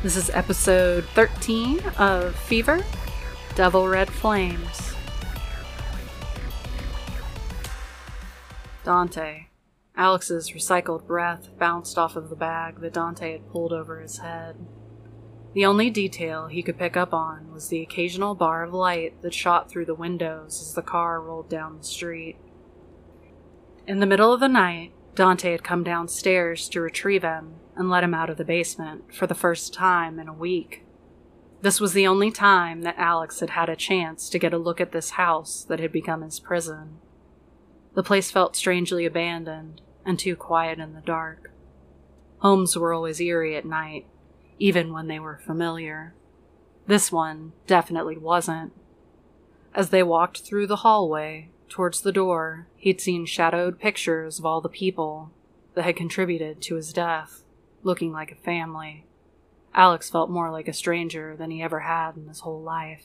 This is episode 13 of Fever, Devil Red Flames. Dante. Alex's recycled breath bounced off of the bag that Dante had pulled over his head. The only detail he could pick up on was the occasional bar of light that shot through the windows as the car rolled down the street. In the middle of the night, Dante had come downstairs to retrieve him and let him out of the basement for the first time in a week. This was the only time that Alex had had a chance to get a look at this house that had become his prison. The place felt strangely abandoned and too quiet in the dark. Homes were always eerie at night, even when they were familiar. This one definitely wasn't. As they walked through the hallway towards the door, he'd seen shadowed pictures of all the people that had contributed to his death, looking like a family. Alex felt more like a stranger than he ever had in his whole life.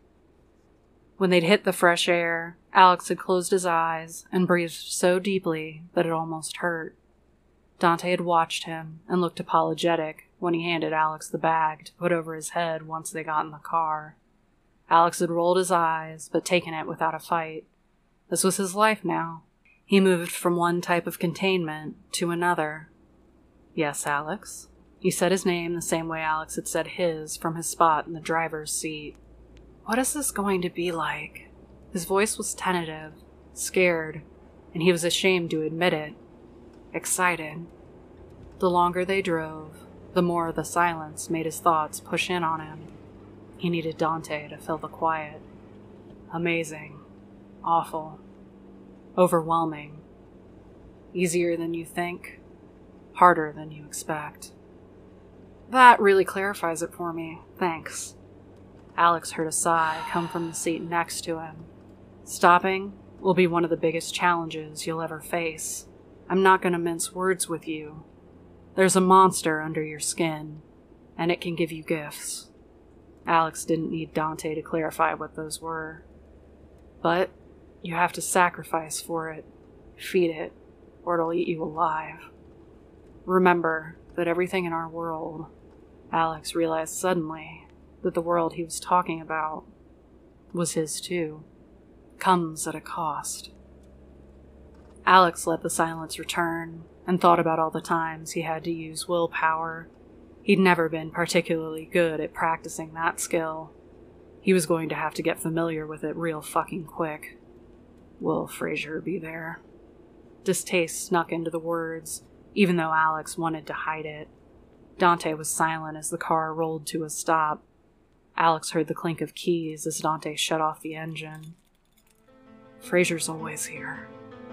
When they'd hit the fresh air, Alex had closed his eyes and breathed so deeply that it almost hurt. Dante had watched him and looked apologetic when he handed Alex the bag to put over his head once they got in the car. Alex had rolled his eyes, but taken it without a fight. This was his life now. He moved from one type of containment to another. "Yes, Alex." He said his name the same way Alex had said his from his spot in the driver's seat. "What is this going to be like?" His voice was tentative, scared, and he was ashamed to admit it. Excited. The longer they drove, the more the silence made his thoughts push in on him. He needed Dante to fill the quiet. Amazing. Awful. Overwhelming. Easier than you think. Harder than you expect. That really clarifies it for me. Thanks. Alex heard a sigh come from the seat next to him. Stopping will be one of the biggest challenges you'll ever face. I'm not going to mince words with you. There's a monster under your skin, and it can give you gifts. Alex didn't need Dante to clarify what those were. But you have to sacrifice for it, feed it, or it'll eat you alive. Remember that everything in our world, Alex realized suddenly that the world he was talking about was his too, comes at a cost. Alex let the silence return and thought about all the times he had to use willpower. He'd never been particularly good at practicing that skill. He was going to have to get familiar with it real fucking quick. Will Fraser be there? Distaste snuck into the words, even though Alex wanted to hide it. Dante was silent as the car rolled to a stop. Alex heard the clink of keys as Dante shut off the engine. Fraser's always here.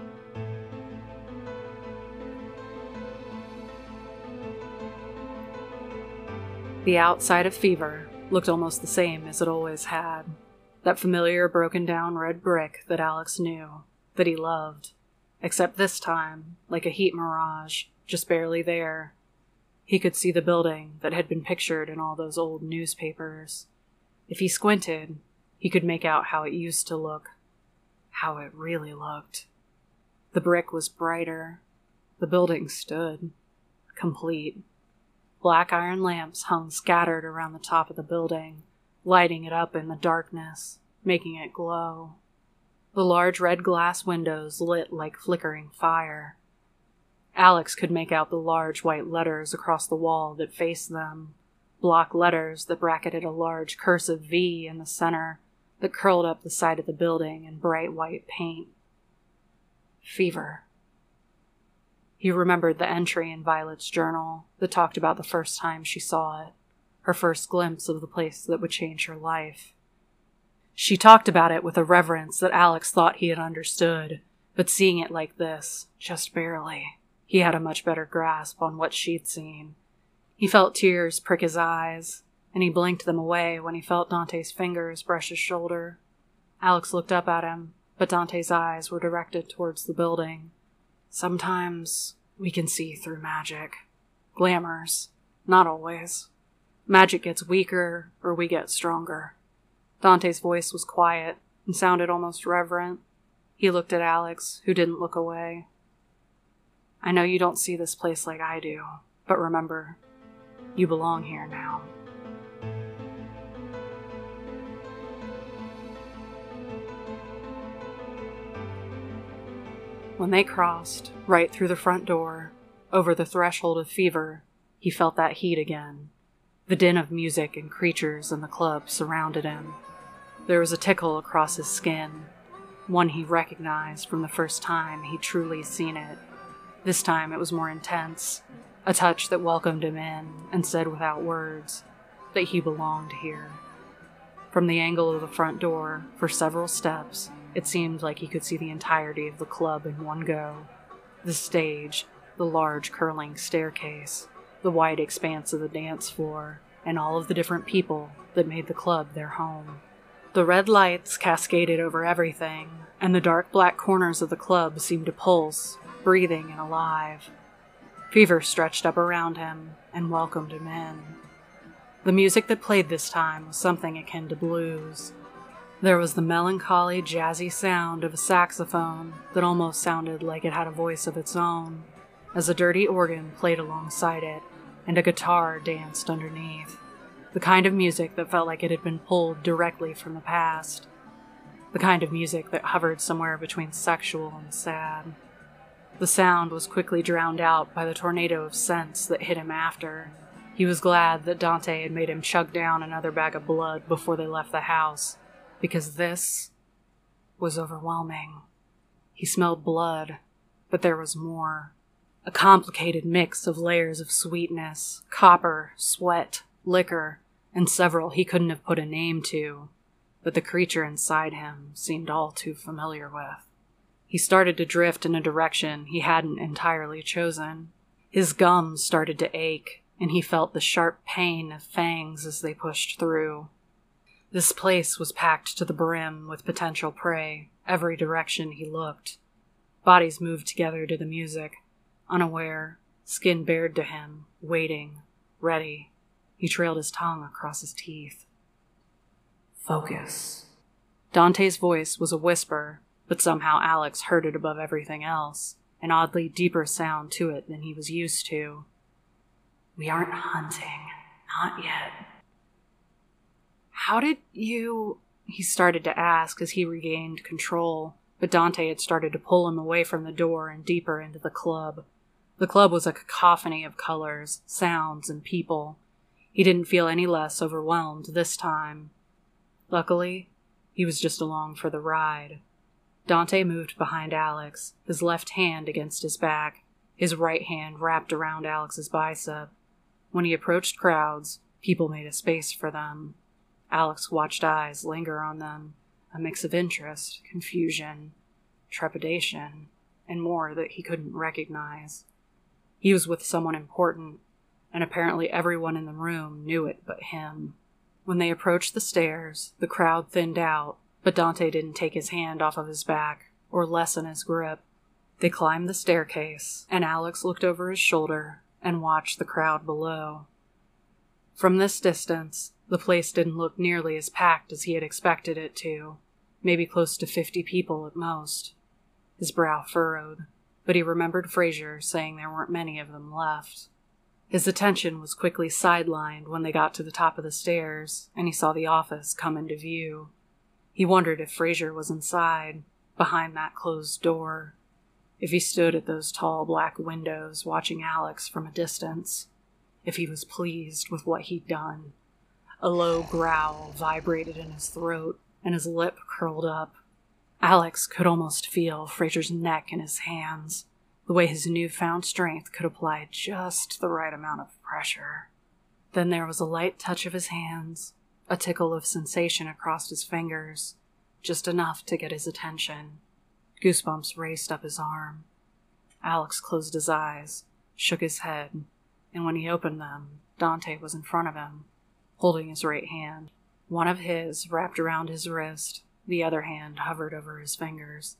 The outside of Fever looked almost the same as it always had. That familiar broken-down red brick that Alex knew, that he loved. Except this time, like a heat mirage, just barely there. He could see the building that had been pictured in all those old newspapers. If he squinted, he could make out how it used to look. How it really looked. The brick was brighter. The building stood. Complete. Black iron lamps hung scattered around the top of the building, lighting it up in the darkness, making it glow. The large red glass windows lit like flickering fire. Alex could make out the large white letters across the wall that faced them, block letters that bracketed a large cursive V in the center that curled up the side of the building in bright white paint. Fever. He remembered the entry in Violet's journal that talked about the first time she saw it, her first glimpse of the place that would change her life. She talked about it with a reverence that Alex thought he had understood, but seeing it like this, just barely, he had a much better grasp on what she'd seen. He felt tears prick his eyes, and he blinked them away when he felt Dante's fingers brush his shoulder. Alex looked up at him, but Dante's eyes were directed towards the building. Sometimes we can see through magic. Glamours. Not always. Magic gets weaker, or we get stronger. Dante's voice was quiet and sounded almost reverent. He looked at Alex, who didn't look away. I know you don't see this place like I do, but remember, you belong here now. When they crossed, right through the front door, over the threshold of Fever, he felt that heat again. The din of music and creatures in the club surrounded him. There was a tickle across his skin, one he recognized from the first time he'd truly seen it. This time it was more intense, a touch that welcomed him in and said without words that he belonged here. From the angle of the front door, for several steps, it seemed like he could see the entirety of the club in one go. The stage, the large curling staircase, the wide expanse of the dance floor, and all of the different people that made the club their home. The red lights cascaded over everything, and the dark black corners of the club seemed to pulse, breathing and alive. Fever stretched up around him and welcomed him in. The music that played this time was something akin to blues. There was the melancholy, jazzy sound of a saxophone that almost sounded like it had a voice of its own, as a dirty organ played alongside it, and a guitar danced underneath. The kind of music that felt like it had been pulled directly from the past. The kind of music that hovered somewhere between sexual and sad. The sound was quickly drowned out by the tornado of scents that hit him after. He was glad that Dante had made him chug down another bag of blood before they left the house, because this was overwhelming. He smelled blood, but there was more. A complicated mix of layers of sweetness, copper, sweat, liquor, and several he couldn't have put a name to, but the creature inside him seemed all too familiar with. He started to drift in a direction he hadn't entirely chosen. His gums started to ache, and he felt the sharp pain of fangs as they pushed through. This place was packed to the brim with potential prey, every direction he looked. Bodies moved together to the music, unaware, skin bared to him, waiting, ready. He trailed his tongue across his teeth. Focus. Dante's voice was a whisper, but somehow Alex heard it above everything else, an oddly deeper sound to it than he was used to. We aren't hunting. Not yet. How did you... He started to ask as he regained control, but Dante had started to pull him away from the door and deeper into the club. The club was a cacophony of colors, sounds, and people. He didn't feel any less overwhelmed this time. Luckily, he was just along for the ride. Dante moved behind Alex, his left hand against his back, his right hand wrapped around Alex's bicep. When he approached crowds, people made a space for them. Alex watched eyes linger on them, a mix of interest, confusion, trepidation, and more that he couldn't recognize. He was with someone important, and apparently everyone in the room knew it but him. When they approached the stairs, the crowd thinned out, but Dante didn't take his hand off of his back or lessen his grip. They climbed the staircase, and Alex looked over his shoulder and watched the crowd below. From this distance, the place didn't look nearly as packed as he had expected it to, maybe close to 50 people at most. His brow furrowed, but he remembered Fraser saying there weren't many of them left. His attention was quickly sidelined when they got to the top of the stairs, and he saw the office come into view. He wondered if Fraser was inside, behind that closed door, if he stood at those tall black windows watching Alex from a distance, if he was pleased with what he'd done. A low growl vibrated in his throat, and his lip curled up. Alex could almost feel Fraser's neck in his hands, the way his newfound strength could apply just the right amount of pressure. Then there was a light touch of his hands, a tickle of sensation across his fingers, just enough to get his attention. Goosebumps raced up his arm. Alex closed his eyes, shook his head, and when he opened them, Dante was in front of him, holding his right hand. One of his wrapped around his wrist, the other hand hovered over his fingers.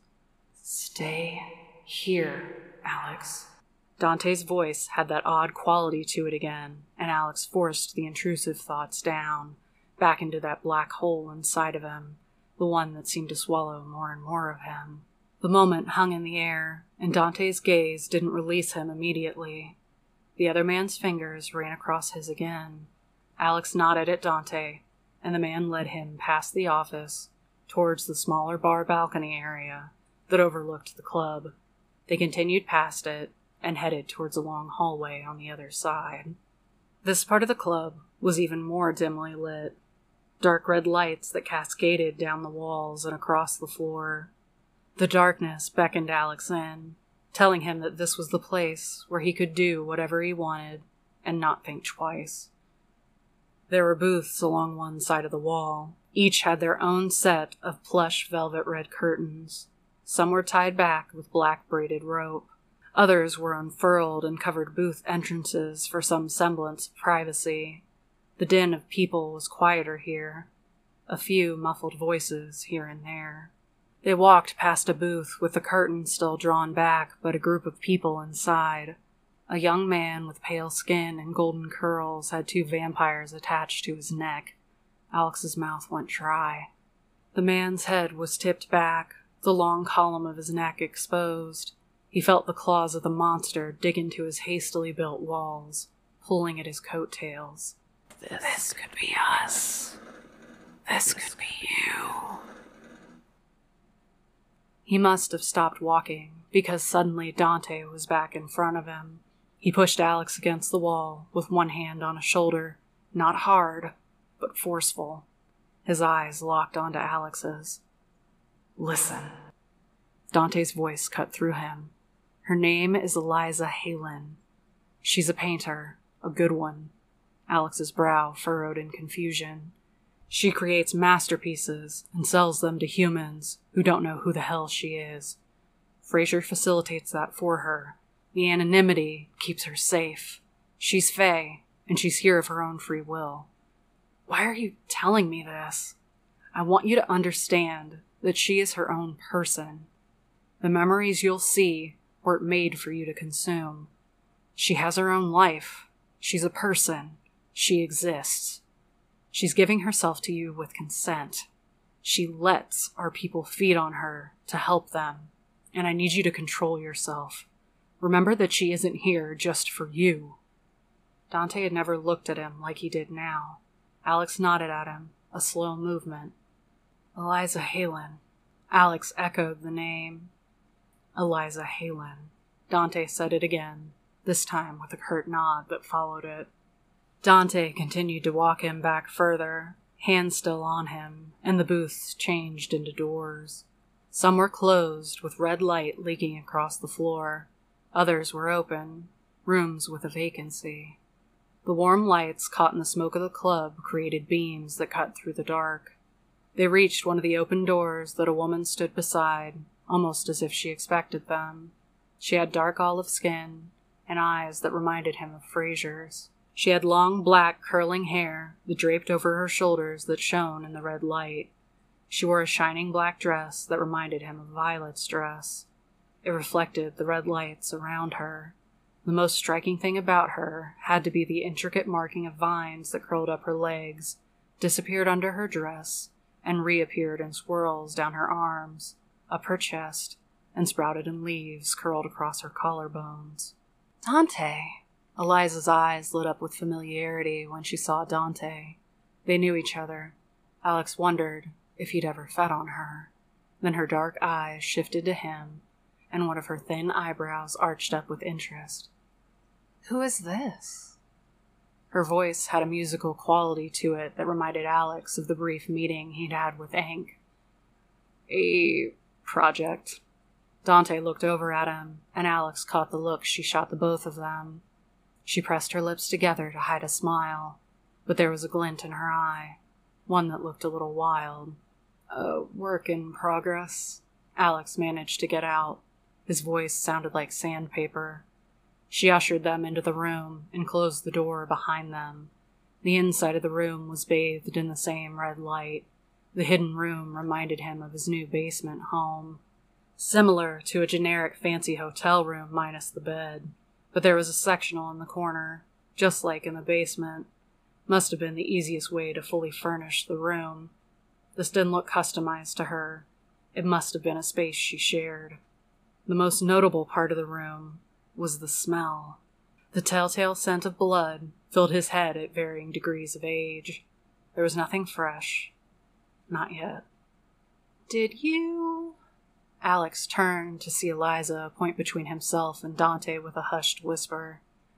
Stay here, Alex. Dante's voice had that odd quality to it again, and Alex forced the intrusive thoughts down, back into that black hole inside of him, the one that seemed to swallow more and more of him. The moment hung in the air, and Dante's gaze didn't release him immediately. The other man's fingers ran across his again. Alex nodded at Dante, and the man led him past the office, towards the smaller bar balcony area that overlooked the club. They continued past it and headed towards a long hallway on the other side. This part of the club was even more dimly lit. Dark red lights that cascaded down the walls and across the floor. The darkness beckoned Alex in, telling him that this was the place where he could do whatever he wanted and not think twice. There were booths along one side of the wall. Each had their own set of plush velvet red curtains. Some were tied back with black braided rope. Others were unfurled and covered booth entrances for some semblance of privacy. The din of people was quieter here. A few muffled voices here and there. They walked past a booth with the curtain still drawn back, but a group of people inside. A young man with pale skin and golden curls had 2 vampires attached to his neck. Alex's mouth went dry. The man's head was tipped back, the long column of his neck exposed. He felt the claws of the monster dig into his hastily built walls, pulling at his coattails. This could be us. This could be you. He must have stopped walking, because suddenly Dante was back in front of him. He pushed Alex against the wall, with one hand on a shoulder, not hard, but forceful. His eyes locked onto Alex's. Listen. Dante's voice cut through him. Her name is Eliza Halen. She's a painter, a good one. Alex's brow furrowed in confusion. She creates masterpieces and sells them to humans who don't know who the hell she is. Fraser facilitates that for her. The anonymity keeps her safe. She's Fae, and she's here of her own free will. Why are you telling me this? I want you to understand that she is her own person. The memories you'll see weren't made for you to consume. She has her own life. She's a person. She exists. She's giving herself to you with consent. She lets our people feed on her to help them, and I need you to control yourself. Remember that she isn't here just for you. Dante had never looked at him like he did now. Alex nodded at him, a slow movement. Eliza Halen. Alex echoed the name. Eliza Halen. Dante said it again, this time with a curt nod that followed it. Dante continued to walk him back further, hands still on him, and the booths changed into doors. Some were closed, with red light leaking across the floor. Others were open, rooms with a vacancy. The warm lights caught in the smoke of the club created beams that cut through the dark. They reached one of the open doors that a woman stood beside, almost as if she expected them. She had dark olive skin and eyes that reminded him of Fraser's. She had long black curling hair that draped over her shoulders that shone in the red light. She wore a shining black dress that reminded him of Violet's dress. It reflected the red lights around her. The most striking thing about her had to be the intricate marking of vines that curled up her legs, disappeared under her dress, and reappeared in swirls down her arms, up her chest, and sprouted in leaves curled across her collarbones. Dante! Eliza's eyes lit up with familiarity when she saw Dante. They knew each other. Alex wondered if he'd ever fed on her. Then her dark eyes shifted to him, and one of her thin eyebrows arched up with interest. Who is this? Her voice had a musical quality to it that reminded Alex of the brief meeting he'd had with Hank. A project. Dante looked over at him, and Alex caught the look she shot the both of them. She pressed her lips together to hide a smile, but there was a glint in her eye, one that looked a little wild. A work in progress, Alex managed to get out. His voice sounded like sandpaper. She ushered them into the room and closed the door behind them. The inside of the room was bathed in the same red light. The hidden room reminded him of his new basement home. Similar to a generic fancy hotel room minus the bed. But there was a sectional in the corner, just like in the basement. Must have been the easiest way to fully furnish the room. This didn't look customized to her. It must have been a space she shared. The most notable part of the room was the smell. The telltale scent of blood filled his head at varying degrees of age. There was nothing fresh. Not yet. Did you... Alex turned to see Eliza point between himself and Dante with a hushed whisper.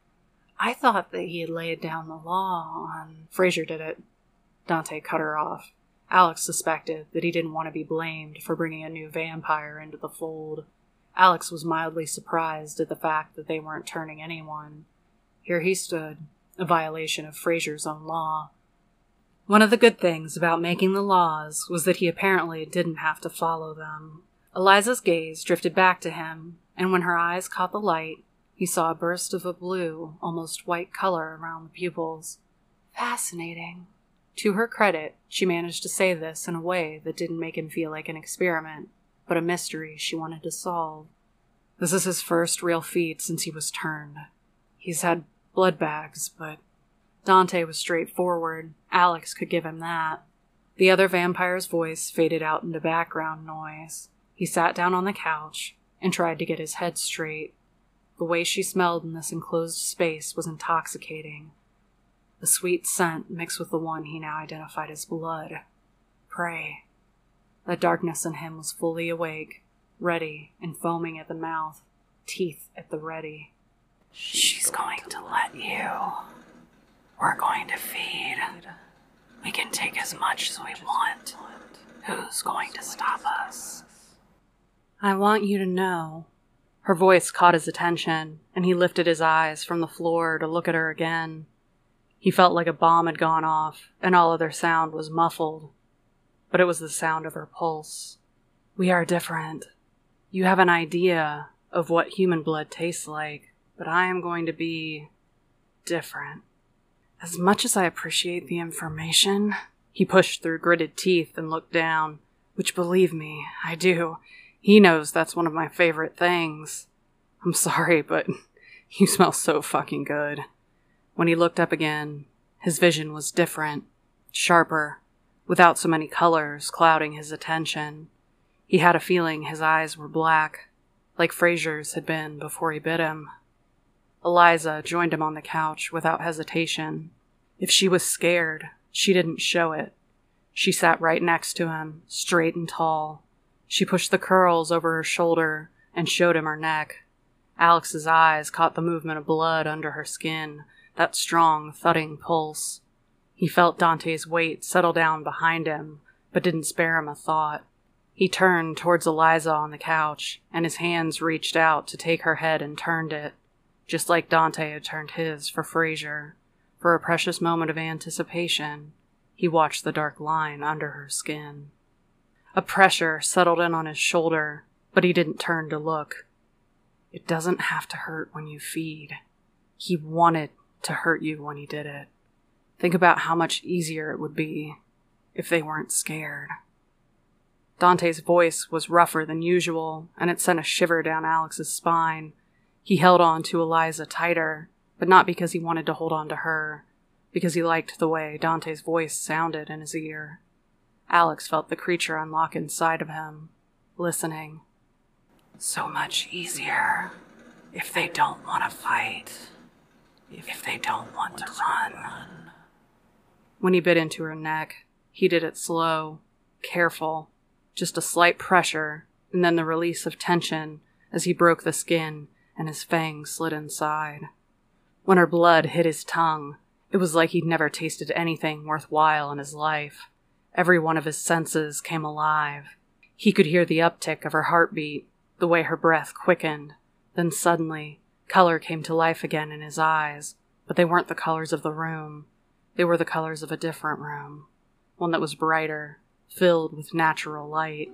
I thought that he had laid down the law on... Fraser did it. Dante cut her off. Alex suspected that he didn't want to be blamed for bringing a new vampire into the fold. Alex was mildly surprised at the fact that they weren't turning anyone. Here he stood, a violation of Fraser's own law. One of the good things about making the laws was that he apparently didn't have to follow them. Eliza's gaze drifted back to him, and when her eyes caught the light, he saw a burst of a blue, almost white color around the pupils. Fascinating. To her credit, she managed to say this in a way that didn't make him feel like an experiment, but a mystery she wanted to solve. This is his first real feat since he was turned. He's had blood bags, but Dante was straightforward. Alex could give him that. The other vampire's voice faded out into background noise. He sat down on the couch and tried to get his head straight. The way she smelled in this enclosed space was intoxicating. A sweet scent mixed with the one he now identified as blood. Prey. The darkness in him was fully awake, ready and foaming at the mouth, teeth at the ready. She's going to let you. We're going to feed. We can take as much as we want. Who's going to stop us? I want you to know. Her voice caught his attention, and he lifted his eyes from the floor to look at her again. He felt like a bomb had gone off, and all other sound was muffled. But it was the sound of her pulse. We are different. You have an idea of what human blood tastes like, but I am going to be different. As much as I appreciate the information, he pushed through gritted teeth and looked down, which, believe me, I do. He knows that's one of my favorite things. I'm sorry, but you smell so fucking good. When he looked up again, his vision was different, sharper, without so many colors clouding his attention. He had a feeling his eyes were black, like Fraser's had been before he bit him. Eliza joined him on the couch without hesitation. If she was scared, she didn't show it. She sat right next to him, straight and tall. She pushed the curls over her shoulder and showed him her neck. Alex's eyes caught the movement of blood under her skin, that strong, thudding pulse. He felt Dante's weight settle down behind him, but didn't spare him a thought. He turned towards Eliza on the couch, and his hands reached out to take her head and turned it, just like Dante had turned his for Fraser. For a precious moment of anticipation, he watched the dark line under her skin. A pressure settled in on his shoulder, but he didn't turn to look. It doesn't have to hurt when you feed. He wanted to hurt you when he did it. Think about how much easier it would be if they weren't scared. Dante's voice was rougher than usual, and it sent a shiver down Alex's spine. He held on to Eliza tighter, but not because he wanted to hold on to her, because he liked the way Dante's voice sounded in his ear. Alex felt the creature unlock inside of him, listening. So much easier if they don't want to fight, if they don't want to run. When he bit into her neck, he did it slow, careful, just a slight pressure, and then the release of tension as he broke the skin and his fangs slid inside. When her blood hit his tongue, it was like he'd never tasted anything worthwhile in his life. Every one of his senses came alive. He could hear the uptick of her heartbeat, the way her breath quickened. Then suddenly, color came to life again in his eyes, but they weren't the colors of the room. They were the colors of a different room, one that was brighter, filled with natural light.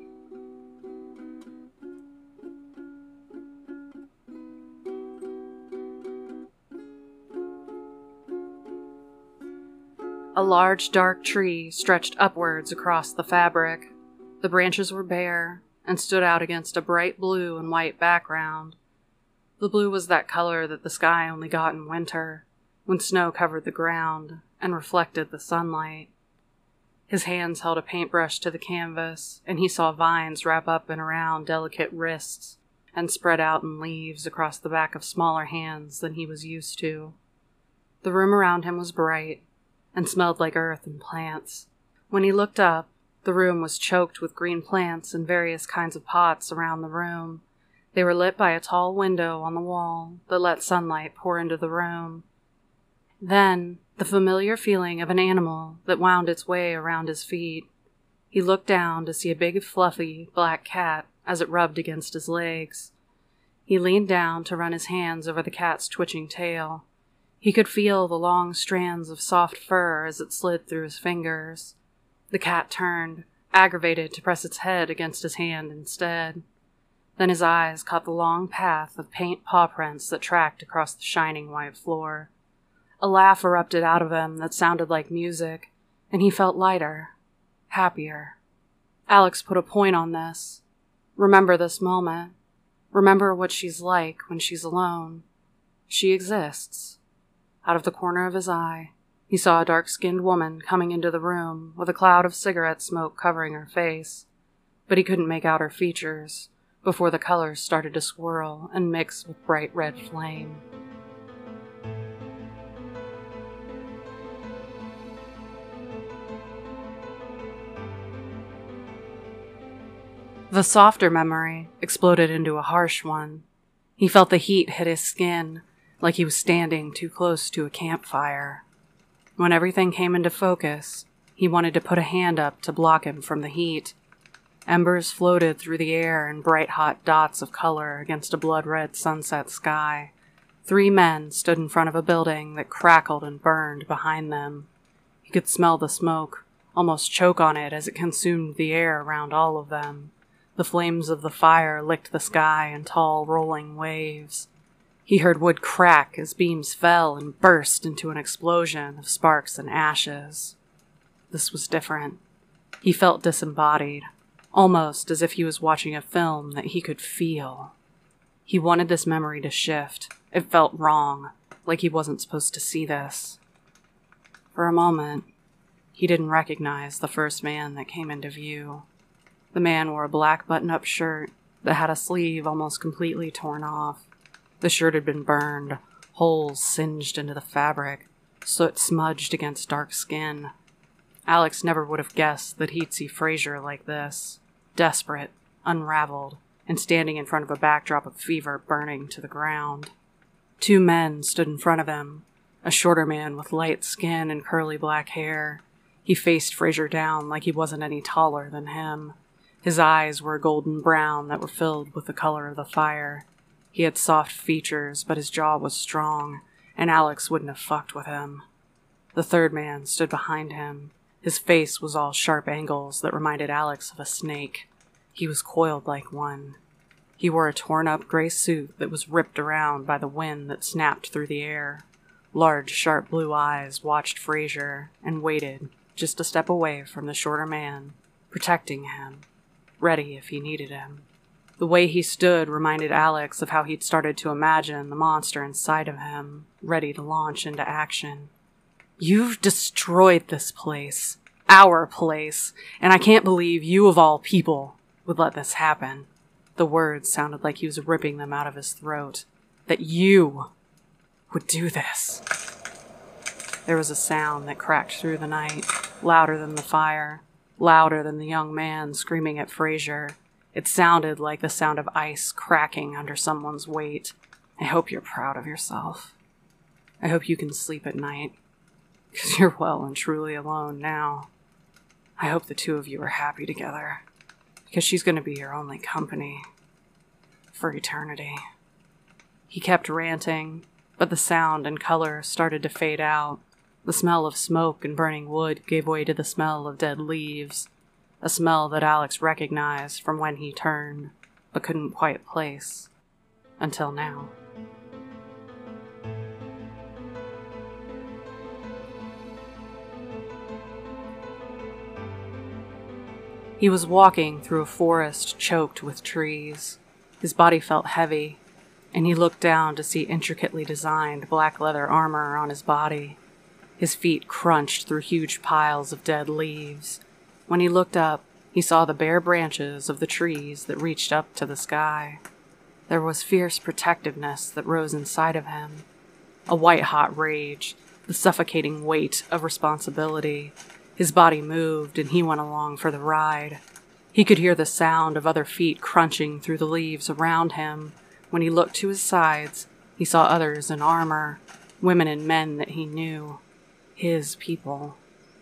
A large dark tree stretched upwards across the fabric. The branches were bare and stood out against a bright blue and white background. The blue was that color that the sky only got in winter, when snow covered the ground and reflected the sunlight. His hands held a paintbrush to the canvas, and he saw vines wrap up and around delicate wrists and spread out in leaves across the back of smaller hands than he was used to. The room around him was bright and smelled like earth and plants. When he looked up, The room was choked with green plants and various kinds of pots around the room. They were lit by a tall window on the wall that let sunlight pour into the room. Then, the familiar feeling of an animal that wound its way around his feet. He looked down to see a big, fluffy, black cat as it rubbed against his legs. He leaned down to run his hands over the cat's twitching tail. He could feel the long strands of soft fur as it slid through his fingers. The cat turned, aggravated to press its head against his hand instead. Then his eyes caught the long path of paint paw prints that tracked across the shining white floor. A laugh erupted out of him that sounded like music, and he felt lighter, happier. Alex put a point on this. Remember this moment. Remember what she's like when she's alone. She exists. Out of the corner of his eye, he saw a dark-skinned woman coming into the room with a cloud of cigarette smoke covering her face, but he couldn't make out her features before the colors started to swirl and mix with bright red flame. The softer memory exploded into a harsh one. He felt the heat hit his skin, like he was standing too close to a campfire. When everything came into focus, he wanted to put a hand up to block him from the heat. Embers floated through the air in bright hot dots of color against a blood-red sunset sky. 3 men stood in front of a building that crackled and burned behind them. He could smell the smoke, almost choke on it as it consumed the air around all of them. The flames of the fire licked the sky in tall, rolling waves. He heard wood crack as beams fell and burst into an explosion of sparks and ashes. This was different. He felt disembodied, almost as if he was watching a film that he could feel. He wanted this memory to shift. It felt wrong, like he wasn't supposed to see this. For a moment, he didn't recognize the first man that came into view. The man wore a black button-up shirt that had a sleeve almost completely torn off. The shirt had been burned, holes singed into the fabric, soot smudged against dark skin. Alex never would have guessed that he'd see Fraser like this, desperate, unraveled, and standing in front of a backdrop of fever burning to the ground. 2 men stood in front of him, a shorter man with light skin and curly black hair. He faced Fraser down like he wasn't any taller than him. His eyes were golden brown that were filled with the color of the fire. He had soft features, but his jaw was strong, and Alex wouldn't have fucked with him. The third man stood behind him. His face was all sharp angles that reminded Alex of a snake. He was coiled like one. He wore a torn-up gray suit that was ripped around by the wind that snapped through the air. Large, sharp blue eyes watched Fraser and waited just a step away from the shorter man, protecting him, ready if he needed him. The way he stood reminded Alex of how he'd started to imagine the monster inside of him, ready to launch into action. "You've destroyed this place. Our place. And I can't believe you of all people would let this happen." The words sounded like he was ripping them out of his throat. "That you would do this." There was a sound that cracked through the night, louder than the fire, louder than the young man screaming at Fraser. It sounded like the sound of ice cracking under someone's weight. "I hope you're proud of yourself. I hope you can sleep at night, because you're well and truly alone now. I hope the 2 of you are happy together, because she's going to be your only company for eternity." He kept ranting, but the sound and color started to fade out. The smell of smoke and burning wood gave way to the smell of dead leaves, a smell that Alex recognized from when he turned, but couldn't quite place, until now. He was walking through a forest choked with trees. His body felt heavy, and he looked down to see intricately designed black leather armor on his body. His feet crunched through huge piles of dead leaves. When he looked up, he saw the bare branches of the trees that reached up to the sky. There was fierce protectiveness that rose inside of him, a white-hot rage, the suffocating weight of responsibility. His body moved, and he went along for the ride. He could hear the sound of other feet crunching through the leaves around him. When he looked to his sides, he saw others in armor, women and men that he knew. His people.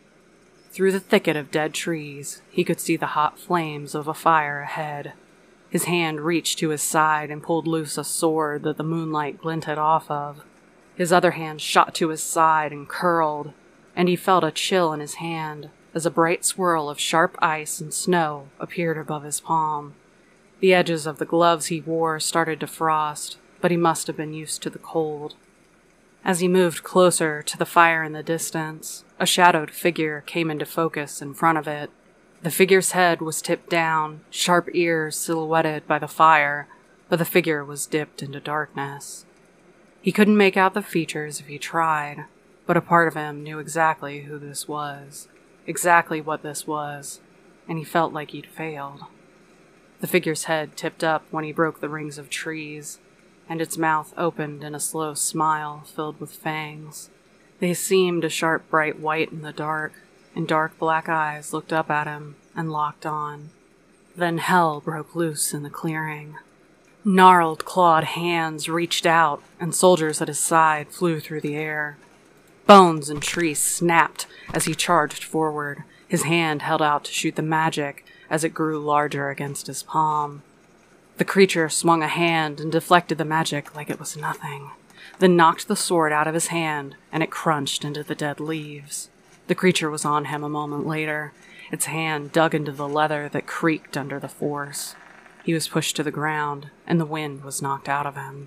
Through the thicket of dead trees, he could see the hot flames of a fire ahead. His hand reached to his side and pulled loose a sword that the moonlight glinted off of. His other hand shot to his side and curled, and he felt a chill in his hand as a bright swirl of sharp ice and snow appeared above his palm. The edges of the gloves he wore started to frost, but he must have been used to the cold. As he moved closer to the fire in the distance, a shadowed figure came into focus in front of it. The figure's head was tipped down, sharp ears silhouetted by the fire, but the figure was dipped into darkness. He couldn't make out the features if he tried, but a part of him knew exactly who this was, exactly what this was, and he felt like he'd failed. The figure's head tipped up when he broke the rings of trees, and its mouth opened in a slow smile filled with fangs. They seemed a sharp bright white in the dark, and dark black eyes looked up at him and locked on. Then hell broke loose in the clearing. Gnarled, clawed hands reached out, and soldiers at his side flew through the air. Bones and trees snapped as he charged forward, his hand held out to shoot the magic as it grew larger against his palm. The creature swung a hand and deflected the magic like it was nothing, then knocked the sword out of his hand, and it crunched into the dead leaves. The creature was on him a moment later. Its hand dug into the leather that creaked under the force. He was pushed to the ground, and the wind was knocked out of him.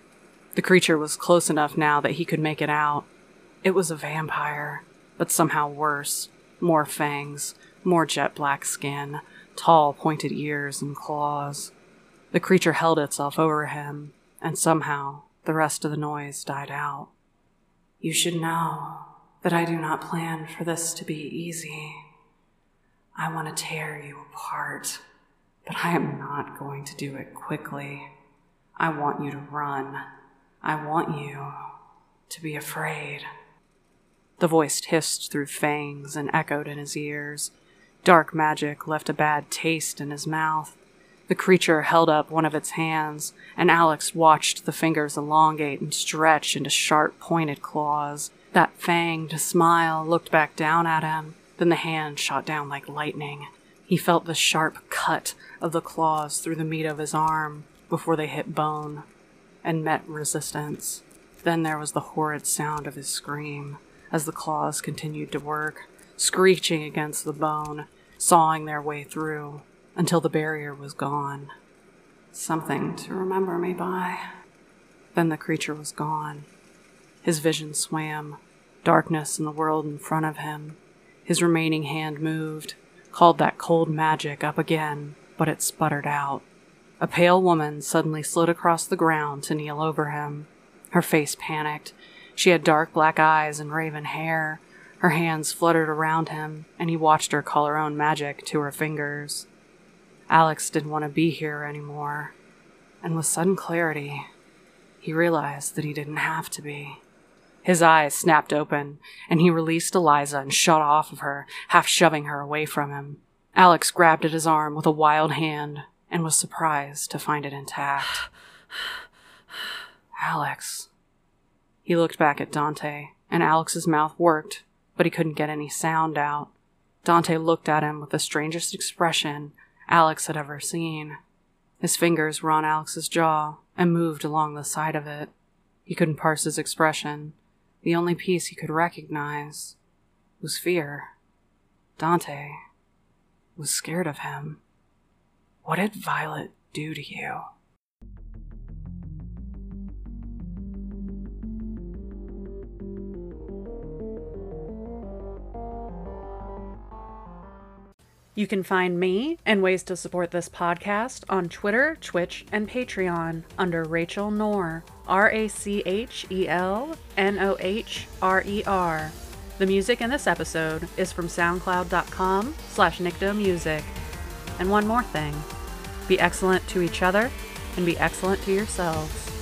The creature was close enough now that he could make it out. It was a vampire, but somehow worse. More fangs, more jet black skin, tall pointed ears and claws. The creature held itself over him, and somehow the rest of the noise died out. "You should know that I do not plan for this to be easy. I want to tear you apart, but I am not going to do it quickly. I want you to run. I want you to be afraid." The voice hissed through fangs and echoed in his ears. Dark magic left a bad taste in his mouth. The creature held up one of its hands, and Alex watched the fingers elongate and stretch into sharp, pointed claws. That fanged smile looked back down at him, then the hand shot down like lightning. He felt the sharp cut of the claws through the meat of his arm before they hit bone, and met resistance. Then there was the horrid sound of his scream, as the claws continued to work, screeching against the bone, sawing their way through, until the barrier was gone. Something to remember me by. Then the creature was gone. His vision swam, darkness in the world in front of him. His remaining hand moved, called that cold magic up again, but it sputtered out. A pale woman suddenly slid across the ground to kneel over him. Her face panicked. She had dark black eyes and raven hair. Her hands fluttered around him, and he watched her call her own magic to her fingers. Alex didn't want to be here anymore, and with sudden clarity, he realized that he didn't have to be. His eyes snapped open, and he released Eliza and shot off of her, half shoving her away from him. Alex grabbed at his arm with a wild hand and was surprised to find it intact. "Alex." He looked back at Dante, and Alex's mouth worked, but he couldn't get any sound out. Dante looked at him with the strangest expression Alex had ever seen. His fingers were on Alex's jaw and moved along the side of it. He couldn't parse his expression. The only piece he could recognize was fear. Dante was scared of him. What did Violet do to you? You can find me and ways to support this podcast on Twitter, Twitch, and Patreon under Rachel Nohr, RACHELNOHRER. The music in this episode is from soundcloud.com/NictoMusic. And one more thing, be excellent to each other and be excellent to yourselves.